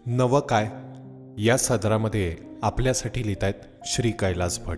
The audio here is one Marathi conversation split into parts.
नवं काय या सदरामध्ये आपल्यासाठी लिहित आहेत श्री कैलास भट.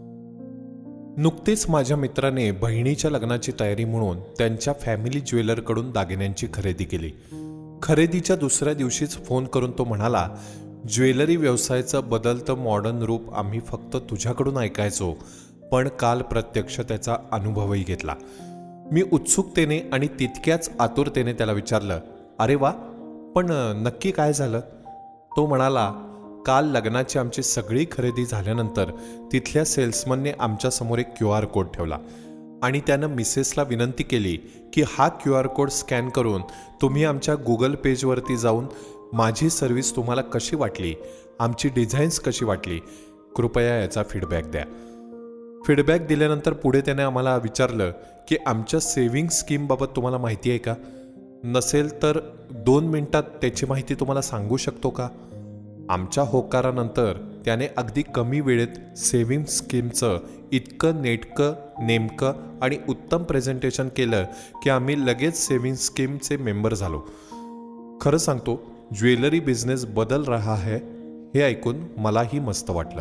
नुकतेच माझ्या मित्राने बहिणीच्या लग्नाची तयारी म्हणून त्यांच्या फॅमिली ज्वेलरकडून दागिन्यांची खरेदी केली. खरेदीच्या दुसऱ्या दिवशीच फोन करून तो म्हणाला, ज्वेलरी व्यवसायाचं बदलतं मॉडर्न रूप आम्ही फक्त तुझ्याकडून ऐकायचो, पण काल प्रत्यक्ष त्याचा अनुभवही घेतला. मी उत्सुकतेने आणि तितक्याच आतुरतेने त्याला विचारलं, अरे वा, पण नक्की काय झालं? तो म्हणाला, काल लग्नाची आमची सगळी खरेदी झाल्यानंतर तिथल्या सेल्समनने आमच्यासमोर एक QR कोड ठेवला आणि त्यानं मिसेसला विनंती केली की हा QR कोड स्कॅन करून तुम्ही आमच्या गुगल पेजवरती जाऊन माझी सर्व्हिस तुम्हाला कशी वाटली, आमची डिझाईन्स कशी वाटली, कृपया याचा फीडबॅक द्या. फीडबॅक दिल्यानंतर पुढे त्याने आम्हाला विचारलं की आमच्या सेव्हिंग स्कीमबाबत तुम्हाला माहिती आहे का? नसेल तर 2 मिनिटात त्याची माहिती तुम्हाला सांगू शकतो का? आमच्या होकारानंतर त्याने अगदी कमी वेळेत सेव्हिंग स्कीमचं इतकं नेमकं आणि उत्तम प्रेझेंटेशन केलं की आम्ही लगेच सेव्हिंग स्कीमचे मेंबर झालो. खरं सांगतो, ज्वेलरी बिझनेस बदल रहा है हे ऐकून मलाही मस्त वाटलं.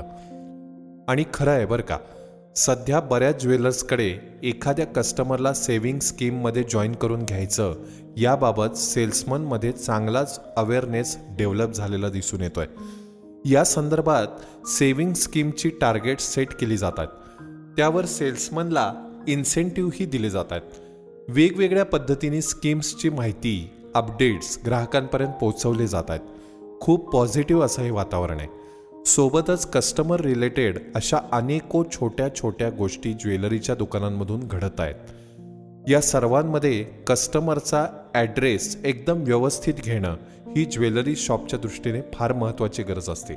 आणि खरं आहे बरं का, सध्या बऱ्याच ज्वेलर्सकडे एखाद्या कस्टमरला सेव्हिंग स्कीममध्ये जॉईन करून घ्यायचं याबाबत सेल्समनमध्ये चांगलाच अवेअरनेस डेव्हलप झालेला दिसून येतोय. या संदर्भात सेव्हिंग स्कीमची टार्गेट सेट केली जातात, त्यावर सेल्समनला इन्सेंटिव्हही दिले जातात. वेगवेगळ्या पद्धतीने स्कीम्सची माहिती, अपडेट्स ग्राहकांपर्यंत पोहोचवले जातात. खूप पॉझिटिव्ह असं हे वातावरण आहे. सोबतच कस्टमर रिलेटेड अशा अनेको छोट्या छोट्या गोष्टी ज्वेलरीच्या दुकानांमधून घडत आहेत. या सर्वांमध्ये कस्टमरचा ॲड्रेस एकदम व्यवस्थित घेणं ही ज्वेलरी शॉपच्या दृष्टीने फार महत्त्वाची गरज असते.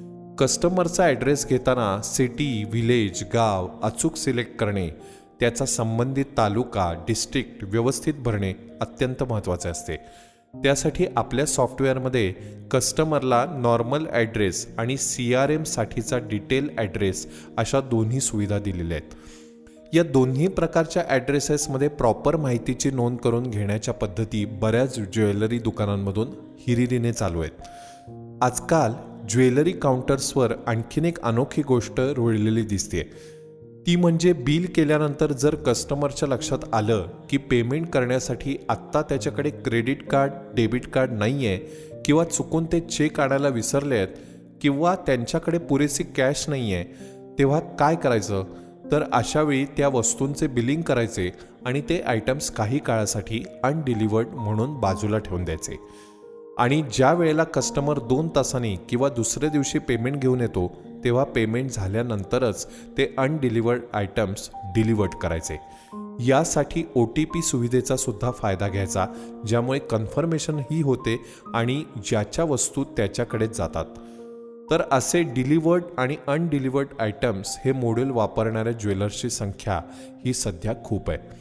कस्टमरचा ॲड्रेस घेताना सिटी, विलेज, गाव अचूक सिलेक्ट करणे, त्याचा संबंधित तालुका, डिस्ट्रिक्ट व्यवस्थित भरणे अत्यंत महत्त्वाचे असते. त्यासाठी आपल्या सॉफ्टवेअरमध्ये कस्टमरला नॉर्मल ॲड्रेस आणि CRM साठीचा डिटेल ॲड्रेस अशा दोन्ही सुविधा दिलेल्या आहेत. या दोन्ही प्रकारच्या ॲड्रेसेसमध्ये प्रॉपर माहितीची नोंद करून घेण्याच्या पद्धती बऱ्याच ज्वेलरी दुकानांमधून हिरिरीने चालू आहेत. आजकाल ज्वेलरी काउंटर्सवर आणखीन एक अनोखी गोष्ट रुळलेली दिसते. ती म्हणजे बिल केल्यानंतर जर कस्टमरच्या लक्षात आलं की पेमेंट करण्यासाठी आत्ता त्याच्याकडे क्रेडिट कार्ड, डेबिट कार्ड नाही आहे, किंवा चुकून ते चेक आणायला विसरले आहेत, किंवा त्यांच्याकडे पुरेशी कॅश नाही आहे, तेव्हा काय करायचं? तर अशावेळी त्या वस्तूंचे बिलिंग करायचे आणि ते आयटम्स काही काळासाठी अनडिलिव्हर्ड म्हणून बाजूला ठेवून द्यायचे. आणि ज्या वेळेला कस्टमर 2 तासांनी किंवा दुसऱ्या दिवशी पेमेंट घेऊन येतो, तेव्हा पेमेंट झाल्यानंतरच ते अनडिलिव्हर्ड आयटम्स डिलिव्हर्ड करायचे. यासाठी OTP सुविधेचा सुद्धा फायदा घ्यायचा, ज्यामुळे कन्फर्मेशनही होते आणि ज्याच्या वस्तू त्याच्याकडेच जातात. तर असे डिलिव्हर्ड आणि अनडिलिव्हर्ड आयटम्स हे मॉड्यूल वापरणाऱ्या ज्वेलर्सची संख्या ही सध्या खूप आहे.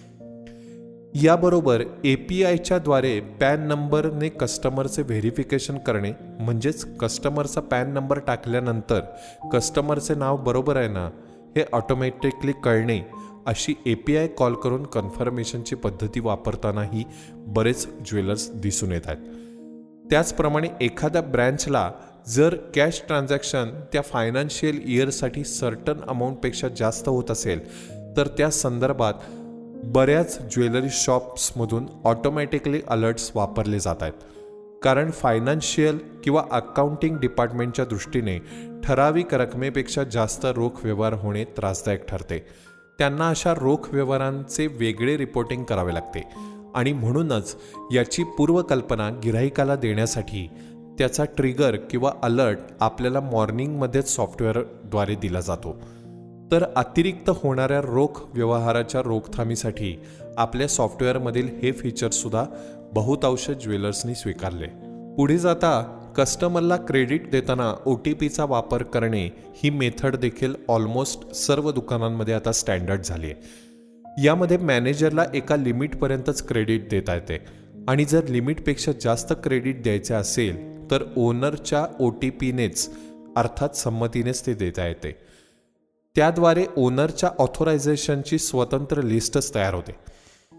याबरोबर APIच्या द्वारे पॅन नंबरने कस्टमरचे व्हेरिफिकेशन करणे, म्हणजेच कस्टमरचा पॅन नंबर टाकल्यानंतर कस्टमरचे नाव बरोबर आहे ना हे ऑटोमॅटिकली कळणे, अशी API कॉल करून कन्फर्मेशनची पद्धती वापरतानाही बरेच ज्वेलर्स दिसून येत आहेत. त्याचप्रमाणे एखाद्या ब्रँचला जर कॅश ट्रान्झॅक्शन त्या फायनान्शियल इयरसाठी सर्टन अमाऊंटपेक्षा जास्त होत असेल, तर त्या संदर्भात बऱ्याच ज्वेलरी शॉप्समधून ऑटोमॅटिकली अलर्ट्स वापरले जात आहेत. कारण फायनान्शियल किंवा अकाउंटिंग डिपार्टमेंटच्या दृष्टीने ठराविक रकमेपेक्षा जास्त रोख व्यवहार होणे त्रासदायक ठरते. त्यांना अशा रोख व्यवहारांचे वेगळे रिपोर्टिंग करावे लागते आणि म्हणूनच याची पूर्वकल्पना गिऱ्हाईकाला देण्यासाठी त्याचा ट्रिगर किंवा अलर्ट आपल्याला मॉर्निंगमध्येच सॉफ्टवेअरद्वारे दिला जातो. तर अतिरिक्त होणाऱ्या रोख व्यवहाराच्या रोखथामीसाठी आपल्या सॉफ्टवेअरमधील हे फीचरसुद्धा बहुतांश ज्वेलर्सनी स्वीकारले. पुढे जाता कस्टमरला क्रेडिट देताना OTPचा वापर करणे ही मेथड देखील ऑलमोस्ट सर्व दुकानांमध्ये आता स्टँडर्ड झाली आहे. यामध्ये मॅनेजरला एका लिमिटपर्यंतच क्रेडिट देता येते आणि जर लिमिटपेक्षा जास्त क्रेडिट द्यायचे असेल तर ओनरच्या OTPनेच अर्थात संमतीनेच ते देता येते. त्याद्वारे ओनरच्या ऑथोरायझेशनची स्वतंत्र लिस्टच तयार होते.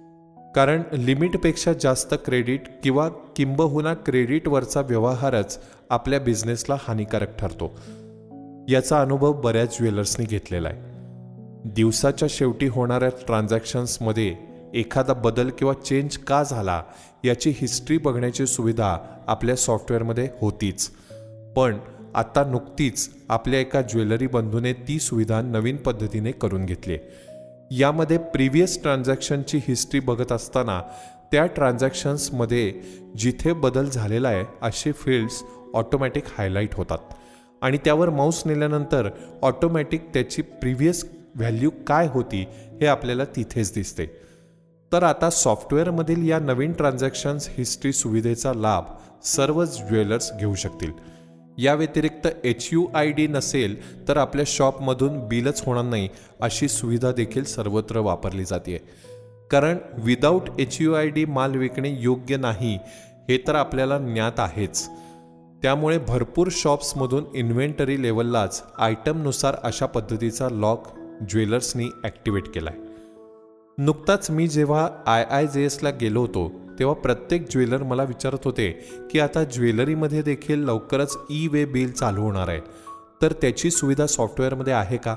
कारण लिमिटपेक्षा जास्त क्रेडिट किंवा किंबहुना क्रेडिटवरचा व्यवहारच आपल्या बिझनेसला हानिकारक ठरतो. याचा अनुभव बऱ्याच ज्वेलर्सनी घेतलेला आहे. दिवसाच्या शेवटी होणाऱ्या ट्रान्झॅक्शन्समध्ये एखादा बदल किंवा चेंज का झाला याची हिस्ट्री बघण्याची सुविधा आपल्या सॉफ्टवेअरमध्ये होतीच. पण आता नुकतीच आपल्या एका ज्वेलरी बंधूने ती सुविधा नवीन पद्धतीने करून घेतली. यामध्ये प्रिव्हियस ट्रान्झॅक्शनची हिस्ट्री बघत असताना त्या ट्रान्झॅक्शन्समध्ये जिथे बदल झालेला आहे असे फील्ड्स ऑटोमॅटिक हायलाईट होतात आणि त्यावर माऊस नेल्यानंतर ऑटोमॅटिक त्याची प्रिव्हियस व्हॅल्यू काय होती हे आपल्याला तिथेच दिसते. तर आता सॉफ्टवेअरमधील या नवीन ट्रान्झॅक्शन्स हिस्ट्री सुविधेचा लाभ सर्वच ज्वेलर्स घेऊ शकतील. या व्यतिरिक्त HUID नसेल तर आपल्या शॉपमधून बिलच होणार नाही अशी सुविधा देखील सर्वत्र वापरली जाते. कारण विदाऊट HUID माल विकणे योग्य नाही हे तर आपल्याला ज्ञात आहेच. त्यामुळे भरपूर शॉप्समधून इन्व्हेंटरी लेवललाच आयटमनुसार अशा पद्धतीचा लॉक ज्वेलर्सनी ॲक्टिवेट केला आहे. नुकताच मी जेव्हा IIJSला गेलो होतो तेव्हा प्रत्येक ज्वेलर मला विचारत होते की आता ज्वेलरीमध्ये देखील लवकरच वे बिल चालू होणार आहे, तर त्याची सुविधा सॉफ्टवेअरमध्ये आहे का?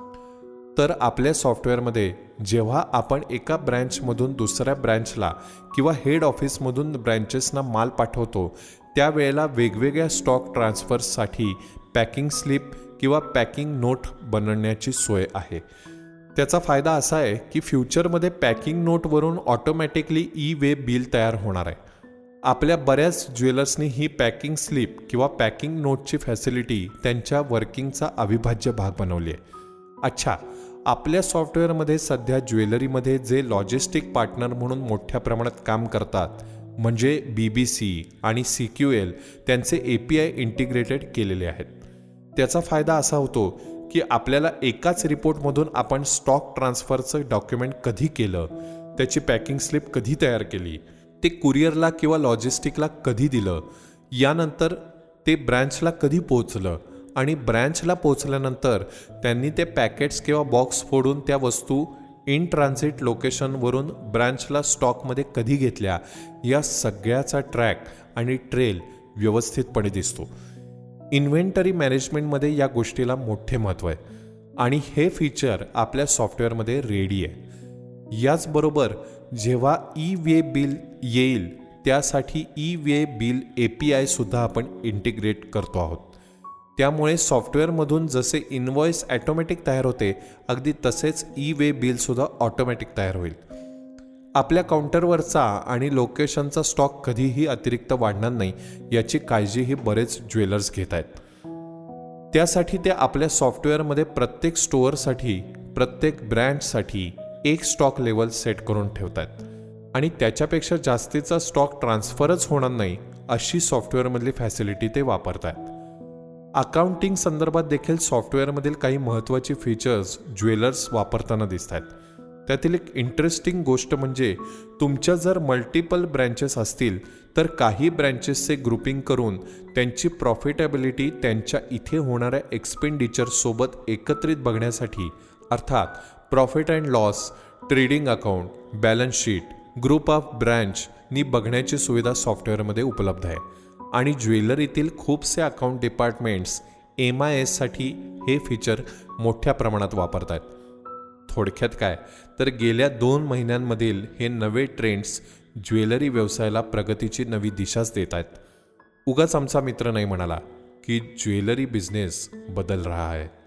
तर आपल्या सॉफ्टवेअरमध्ये जेव्हा आपण एका ब्रँचमधून दुसऱ्या ब्रँचला किंवा हेड ऑफिसमधून ब्रँचेसना माल पाठवतो त्यावेळेला वेगवेगळ्या स्टॉक ट्रान्सफर्ससाठी पॅकिंग स्लिप किंवा पॅकिंग नोट बनवण्याची सोय आहे. त्याचा फायदा असा आहे की फ्युचरमध्ये पॅकिंग नोटवरून ऑटोमॅटिकली वे बिल तयार होणार आहे. आपल्या बऱ्याच ज्वेलर्सनी ही पॅकिंग स्लिप किंवा पॅकिंग नोटची फॅसिलिटी त्यांच्या वर्किंगचा अविभाज्य भाग बनवली आहे. अच्छा, आपल्या सॉफ्टवेअरमध्ये सध्या ज्वेलरीमध्ये जे लॉजिस्टिक पार्टनर म्हणून मोठ्या प्रमाणात काम करतात म्हणजे BBC आणि CQL त्यांचे API इंटिग्रेटेड केलेले आहेत. त्याचा फायदा असा होतो की आपल्याला एकाच रिपोर्टमधून आपण स्टॉक ट्रान्सफरचं डॉक्युमेंट कधी केलं, त्याची पॅकिंग स्लिप कधी तयार केली, ते कुरिअरला किंवा लॉजिस्टिकला कधी दिलं, यानंतर ते ब्रँचला कधी पोहोचलं आणि ब्रँचला पोहोचल्यानंतर त्यांनी ते पॅकेट्स किंवा बॉक्स फोडून त्या वस्तू इन ट्रान्झिट लोकेशनवरून ब्रँचला स्टॉकमध्ये कधी घेतल्या, या सगळ्याचा ट्रॅक आणि ट्रेल व्यवस्थितपणे दिसतो. इन्व्हेंटरी मॅनेजमेंटमध्ये या गोष्टीला मोठे महत्त्व आहे आणि हे फीचर आपल्या सॉफ्टवेअरमध्ये रेडी आहे. याचबरोबर जेव्हा वे बिल येईल त्यासाठी वे बिल API सुद्धा आपण इंटिग्रेट करतो आहोत. त्यामुळे सॉफ्टवेअरमधून जसे इनव्हॉइस ॲटोमॅटिक तयार होते अगदी तसेच वे बिलसुद्धा ऑटोमॅटिक तयार होईल. आपल्या काउंटरवरचा आणि लोकेशनचा स्टॉक कधीही अतिरिक्त वाढणार नाही याची काळजीही बरेच ज्वेलर्स घेत आहेत. त्यासाठी ते आपल्या सॉफ्टवेअरमध्ये प्रत्येक स्टोअरसाठी प्रत्येक ब्रँडसाठी एक स्टॉक लेवल सेट करून ठेवतात आणि त्याच्यापेक्षा जास्तीचा स्टॉक ट्रान्सफरच होणार नाही अशी सॉफ्टवेअरमधली फॅसिलिटी ते वापरतात. अकाउंटिंग संदर्भात देखील सॉफ्टवेअरमधील काही महत्त्वाची फीचर्स ज्वेलर्स वापरताना दिसत आहेत. त्यातील एक इंटरेस्टिंग गोष्ट म्हणजे तुमच्या जर मल्टिपल ब्रँचेस असतील तर काही ब्रँचेसचे ग्रुपिंग करून त्यांची प्रॉफिटेबिलिटी त्यांच्या इथे होणाऱ्या एक्सपेंडिचरसोबत एकत्रित बघण्यासाठी अर्थात profit and loss, trading account, balance sheet, group of ब्रँचनी बघण्याची सुविधा सॉफ्टवेअरमध्ये उपलब्ध आहे आणि ज्वेलरीतील खूपसे अकाउंट डिपार्टमेंट्स MIS साठी हे फीचर मोठ्या प्रमाणात वापरतात. थोडक्यात काय तर गेल्या 2 महिन्यांमधील हे नवे ट्रेंड्स ज्वेलरी व्यवसायाला प्रगतीची नवी दिशाच देत आहेत. उगाच आमचा मित्र नाही म्हणाला की ज्वेलरी बिझनेस बदल रहा है.